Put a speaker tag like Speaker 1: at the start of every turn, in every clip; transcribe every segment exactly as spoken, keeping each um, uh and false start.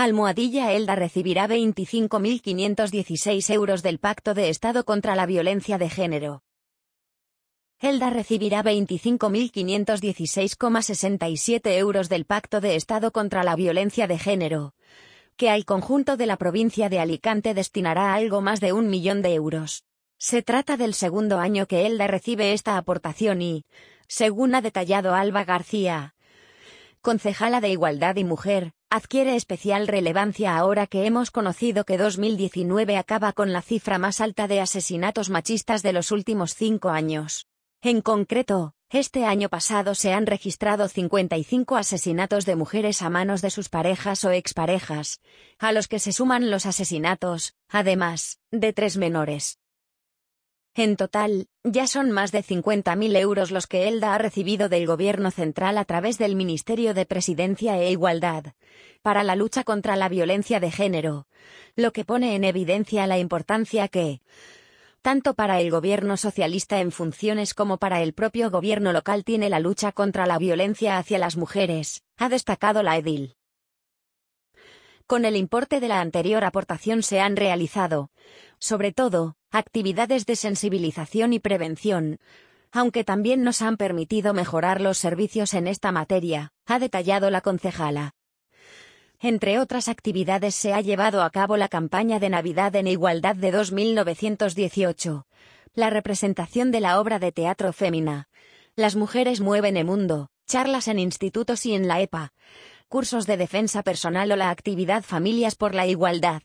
Speaker 1: Almohadilla Elda recibirá veinticinco mil quinientos dieciséis euros del Pacto de Estado contra la Violencia de Género. Elda recibirá veinticinco mil quinientos dieciséis coma sesenta y siete euros del Pacto de Estado contra la Violencia de Género, que al conjunto de la provincia de Alicante destinará algo más de un millón de euros. Se trata del segundo año que Elda recibe esta aportación y, según ha detallado Alba García, concejala de Igualdad y Mujer, adquiere especial relevancia ahora que hemos conocido que dos mil diecinueve acaba con la cifra más alta de asesinatos machistas de los últimos cinco años. En concreto, este año pasado se han registrado cincuenta y cinco asesinatos de mujeres a manos de sus parejas o exparejas, a los que se suman los asesinatos, además, de tres menores. En total, ya son más de cincuenta mil euros los que Elda ha recibido del Gobierno central a través del Ministerio de Presidencia e Igualdad, para la lucha contra la violencia de género, lo que pone en evidencia la importancia que, tanto para el Gobierno socialista en funciones como para el propio Gobierno local tiene la lucha contra la violencia hacia las mujeres, ha destacado la edil. Con el importe de la anterior aportación se han realizado, sobre todo, actividades de sensibilización y prevención, aunque también nos han permitido mejorar los servicios en esta materia, ha detallado la concejala. Entre otras actividades se ha llevado a cabo la campaña de Navidad en Igualdad de dos mil novecientos dieciocho, la representación de la obra de teatro Fémina, Las mujeres mueven el mundo, charlas en institutos y en la E P A, cursos de defensa personal o la actividad Familias por la Igualdad.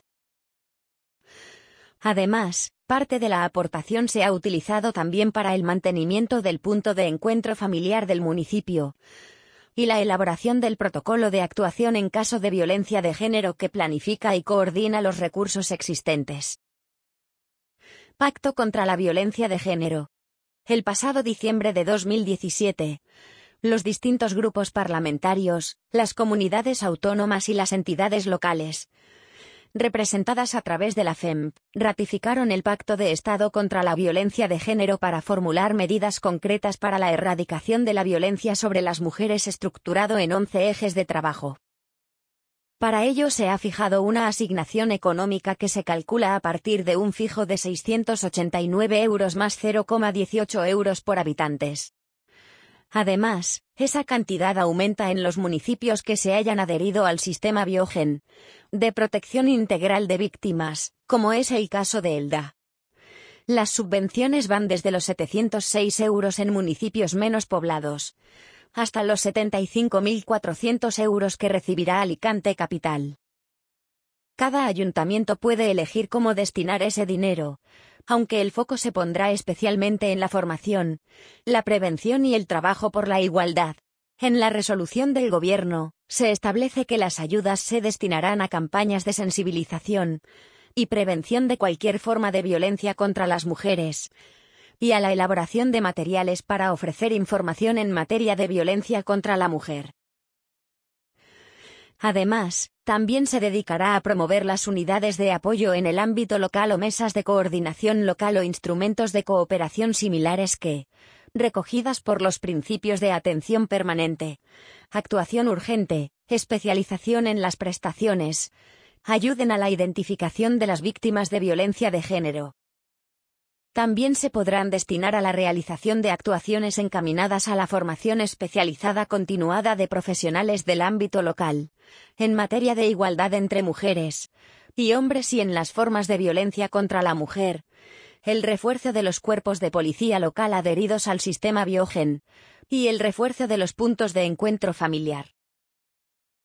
Speaker 1: Además, parte de la aportación se ha utilizado también para el mantenimiento del punto de encuentro familiar del municipio y la elaboración del protocolo de actuación en caso de violencia de género que planifica y coordina los recursos existentes. Pacto contra la violencia de género. El pasado diciembre de dos mil diecisiete, los distintos grupos parlamentarios, las comunidades autónomas y las entidades locales, representadas a través de la F E M P, ratificaron el Pacto de Estado contra la Violencia de Género para formular medidas concretas para la erradicación de la violencia sobre las mujeres estructurado en once ejes de trabajo. Para ello se ha fijado una asignación económica que se calcula a partir de un fijo de seiscientos ochenta y nueve euros más cero coma dieciocho euros por habitantes. Además, esa cantidad aumenta en los municipios que se hayan adherido al sistema Biogen, de protección integral de víctimas, como es el caso de Elda. Las subvenciones van desde los setecientos seis euros en municipios menos poblados, hasta los setenta y cinco mil cuatrocientos euros que recibirá Alicante Capital. Cada ayuntamiento puede elegir cómo destinar ese dinero, aunque el foco se pondrá especialmente en la formación, la prevención y el trabajo por la igualdad. En la resolución del Gobierno, se establece que las ayudas se destinarán a campañas de sensibilización y prevención de cualquier forma de violencia contra las mujeres, y a la elaboración de materiales para ofrecer información en materia de violencia contra la mujer. Además, también se dedicará a promover las unidades de apoyo en el ámbito local o mesas de coordinación local o instrumentos de cooperación similares que, recogidas por los principios de atención permanente, actuación urgente, especialización en las prestaciones, ayuden a la identificación de las víctimas de violencia de género. También se podrán destinar a la realización de actuaciones encaminadas a la formación especializada continuada de profesionales del ámbito local, en materia de igualdad entre mujeres y hombres y en las formas de violencia contra la mujer, el refuerzo de los cuerpos de policía local adheridos al sistema Biogen, y el refuerzo de los puntos de encuentro familiar.